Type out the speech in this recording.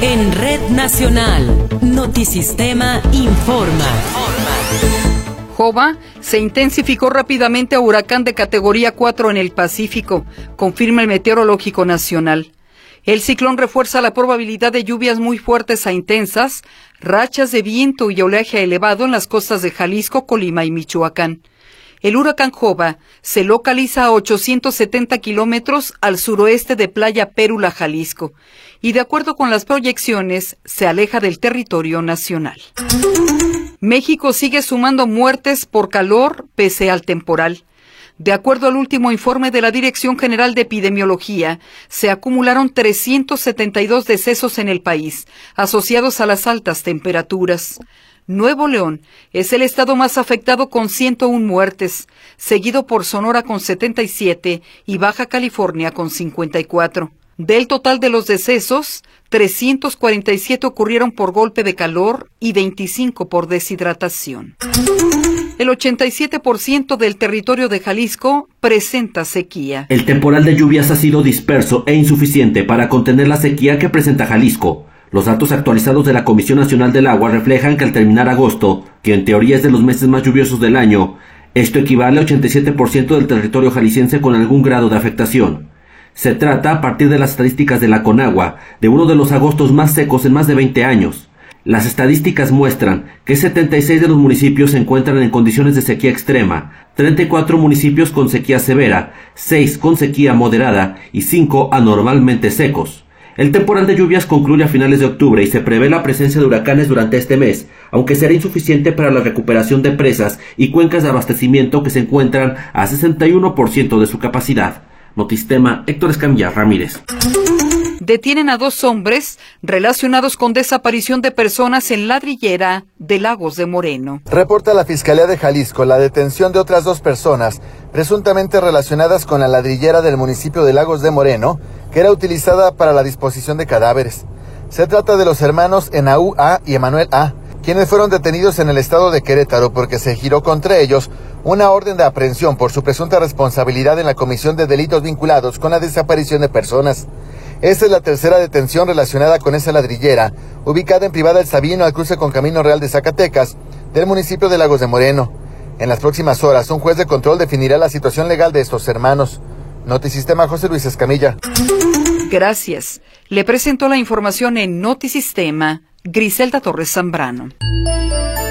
En Red Nacional, Notisistema informa. Jova se intensificó rápidamente a huracán de categoría 4 en el Pacífico, confirma el Meteorológico Nacional. El ciclón refuerza la probabilidad de lluvias muy fuertes a intensas, rachas de viento y oleaje elevado en las costas de Jalisco, Colima y Michoacán. El huracán Jova se localiza a 870 kilómetros al suroeste de Playa Pérula, Jalisco, y de acuerdo con las proyecciones, se aleja del territorio nacional. México sigue sumando muertes por calor pese al temporal. De acuerdo al último informe de la Dirección General de Epidemiología, se acumularon 372 decesos en el país, asociados a las altas temperaturas. Nuevo León es el estado más afectado con 101 muertes, seguido por Sonora con 77 y Baja California con 54. Del total de los decesos, 347 ocurrieron por golpe de calor y 25 por deshidratación. El 87% del territorio de Jalisco presenta sequía. El temporal de lluvias ha sido disperso e insuficiente para contener la sequía que presenta Jalisco. Los datos actualizados de la Comisión Nacional del Agua reflejan que al terminar agosto, que en teoría es de los meses más lluviosos del año, esto equivale al 87% del territorio jalisciense con algún grado de afectación. Se trata, a partir de las estadísticas de la Conagua, de uno de los agostos más secos en más de 20 años. Las estadísticas muestran que 76 de los municipios se encuentran en condiciones de sequía extrema, 34 municipios con sequía severa, 6 con sequía moderada y 5 anormalmente secos. El temporal de lluvias concluye a finales de octubre y se prevé la presencia de huracanes durante este mes, aunque será insuficiente para la recuperación de presas y cuencas de abastecimiento que se encuentran a 61% de su capacidad. Notisistema, Héctor Escamilla Ramírez. Detienen a 2 hombres relacionados con desaparición de personas en Ladrillera de Lagos de Moreno. Reporta la Fiscalía de Jalisco la detención de otras 2 personas presuntamente relacionadas con la ladrillera del municipio de Lagos de Moreno, que era utilizada para la disposición de cadáveres. Se trata de los hermanos Enaú A. y Emanuel A., quienes fueron detenidos en el estado de Querétaro porque se giró contra ellos una orden de aprehensión por su presunta responsabilidad en la comisión de delitos vinculados con la desaparición de personas. Esta es la tercera detención relacionada con esa ladrillera, ubicada en Privada El Sabino, al cruce con Camino Real de Zacatecas, del municipio de Lagos de Moreno. En las próximas horas, un juez de control definirá la situación legal de estos hermanos. Notisistema, José Luis Escamilla. Gracias. Le presentó la información en Notisistema, Griselda Torres Zambrano.